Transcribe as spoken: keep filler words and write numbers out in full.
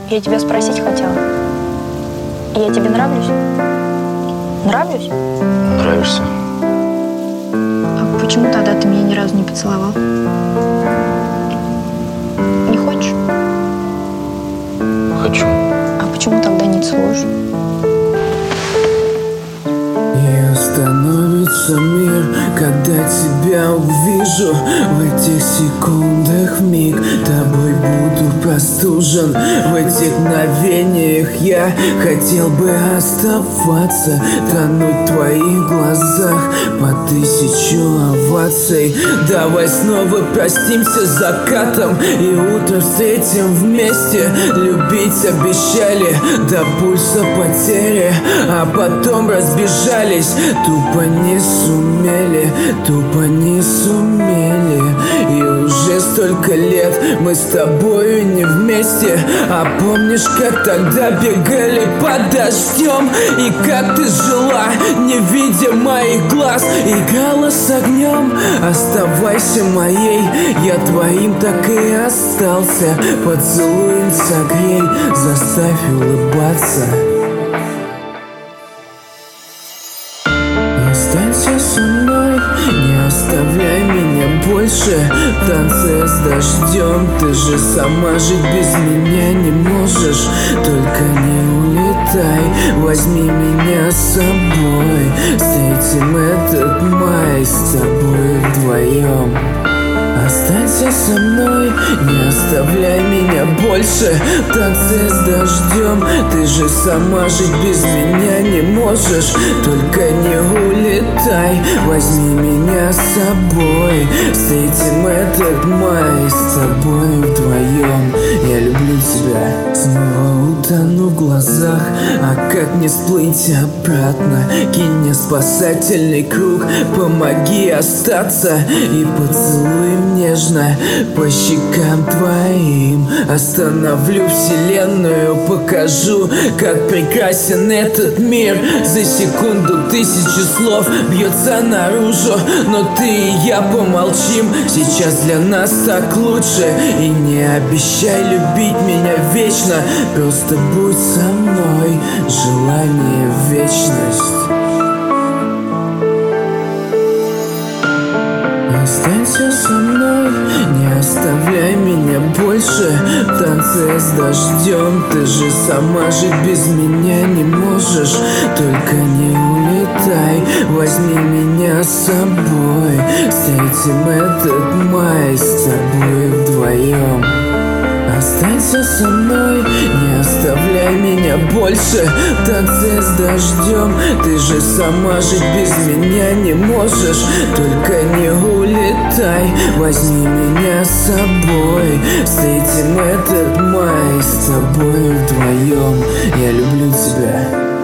Я тебя спросить хотела. Я тебе нравлюсь? Нравлюсь? Нравишься. А почему тогда ты меня ни разу не поцеловал? Не хочешь? Хочу. А почему тогда не целуешь? И остановится мир, когда тебя увижу. В этих секундах миг тобой буду простужен. В этих мгновениях я хотел бы оставаться, тонуть в твоих глазах по тысячу оваций. Давай снова простимся с закатом и утро встретим вместе. Любить обещали до пульса потери, а потом разбежались. Тупо не сумели, тупо не сумели. И уже столько лет мы с тобою не вместе. А помнишь, как тогда бегали под дождем? И как ты жила, не видя моих глаз, играла с огнем. Оставайся моей, я твоим так и остался. Поцелуем согрей, заставь улыбаться. Останься со мной, не оставляй меня больше. В танце с дождем, ты же сама жить без меня не можешь. Только не улетай, возьми меня с собой. Встретим этот май с тобой вдвоем. Останься со мной, не оставляй меня больше. В танце с дождем, ты же сама жить без меня не можешь. Только не улетай, возьми меня с собой. Встретим этот май с тобой вдвоем. Я люблю тебя. Снова утону в глазах, а как не всплыть обратно? Кинь мне спасательный круг, помоги остаться. И поцелуй нежно по щекам твоим. Остановлю вселенную, покажу, как прекрасен этот мир. За секунду тысячи слов бьется наружу, но ты и я помолчим. Сейчас для нас так лучше. И не обещай любить меня вечно, просто будь со мной, желание в вечность. Останься со мной, не оставляй меня больше. В танце с дождем, ты же сама жить без меня не можешь. Только не улетай, возьми меня с собой. Встретим этот май с тобой вдвоем. Останься со мной, не оставляй меня больше. В танце с дождем, ты же сама жить без меня не можешь. Только не улетай, возьми меня с собой. Встретим этот май с тобой вдвоем. Я люблю тебя.